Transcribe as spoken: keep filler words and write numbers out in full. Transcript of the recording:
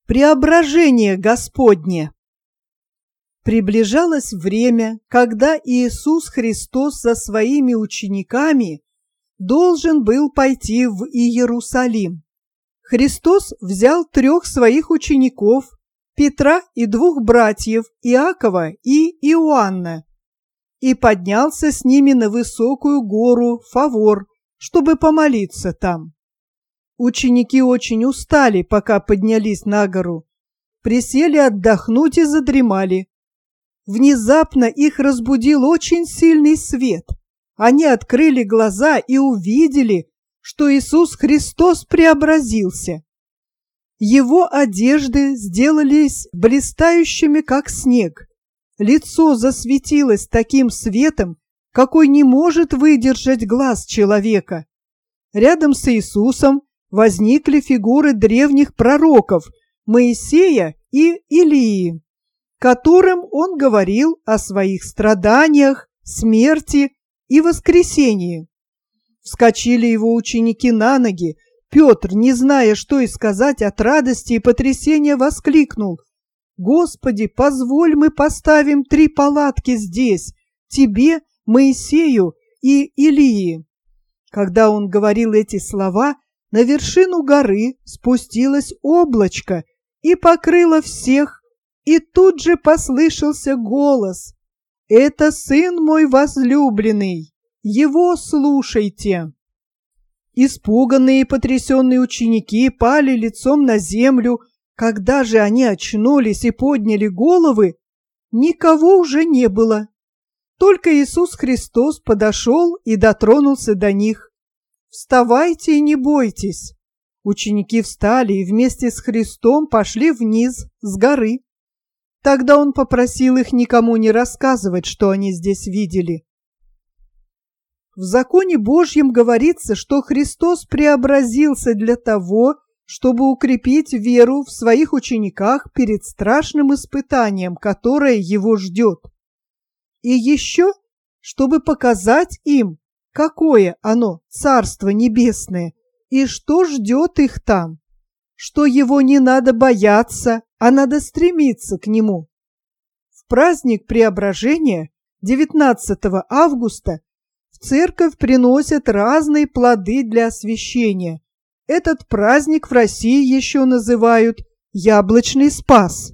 Преображение Господне. Приближалось время, когда Иисус Христос со своими учениками должен был пойти в Иерусалим. Христос взял трех своих учеников, Петра и двух братьев, Иакова и Иоанна, и поднялся с ними на высокую гору Фавор, чтобы помолиться там. Ученики очень устали, пока поднялись на гору, присели отдохнуть и задремали. Внезапно их разбудил очень сильный свет. Они открыли глаза и увидели, что Иисус Христос преобразился. Его одежды сделались блистающими, как снег. Лицо засветилось таким светом, какой не может выдержать глаз человека. Рядом с Иисусом возникли фигуры древних пророков Моисея и Илии, которым он говорил о своих страданиях, смерти и воскресении. Вскочили его ученики на ноги. Петр, не зная, что и сказать от радости и потрясения, воскликнул: «Господи, позволь, мы поставим три палатки здесь, тебе, Моисею и Илии». Когда он говорил эти слова, на вершину горы спустилось облачко и покрыло всех, и тут же послышался голос: «Это Сын мой возлюбленный, Его слушайте». Испуганные и потрясенные ученики пали лицом на землю. Когда же они очнулись и подняли головы, никого уже не было. Только Иисус Христос подошел и дотронулся до них. «Вставайте и не бойтесь». Ученики встали и вместе с Христом пошли вниз с горы. Тогда он попросил их никому не рассказывать, что они здесь видели. В законе Божьем говорится, что Христос преобразился для того, чтобы укрепить веру в своих учениках перед страшным испытанием, которое его ждет. И еще, чтобы показать им, какое оно, Царство Небесное, и что ждет их там, что его не надо бояться, а надо стремиться к нему. В праздник Преображения, девятнадцатого августа, в церковь приносят разные плоды для освящения. Этот праздник в России еще называют Яблочный Спас.